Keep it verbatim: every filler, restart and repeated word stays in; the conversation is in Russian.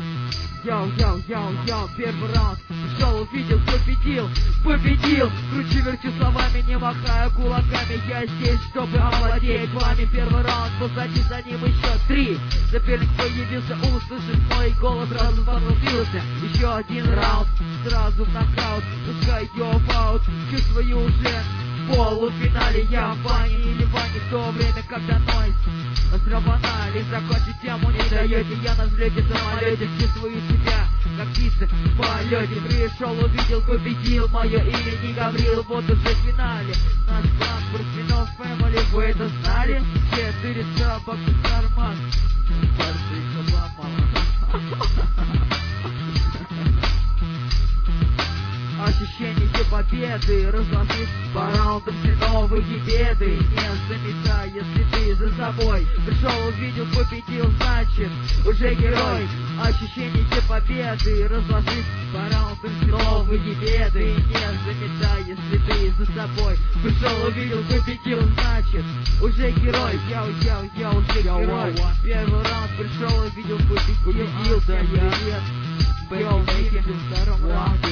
Йоу, йоу, йоу, йоу, первый раунд. Пришел, увидел, победил, победил. Кручу, верчу словами, не махая кулаками. Я здесь, чтобы овладеть вами. Первый раунд, позади за ним еще три. Соперник появился, услышит мой голос, сразу возбудился. Еще один раунд, сразу в нокаут. Пускай ее в аут, чувствую уже в полуфинале. Я в бане или в ване в то время, когда нойз острованали. Закончить тему не даете, я на взлете самолете. Чувствую себя, как птица в полете. Пришел, увидел, победил, мое имя не Гаврил. Вот уже в финале наш клан Бурсминов Фэмили. Вы это знали? Четыреста баксов в карман. Ощущение победы, разложить по раундам все новые беды. Не заметай, если ты за собой пришел, увидел, победил, значит уже герой. Ощущение победы, разложить по раундам все новые беды. Не заметай, если ты за собой пришел, увидел, победил, значит уже герой. Яу, яу, я уже герой. Первый раунд пришел, увидел, победил, да я. Йоу, в втором раунде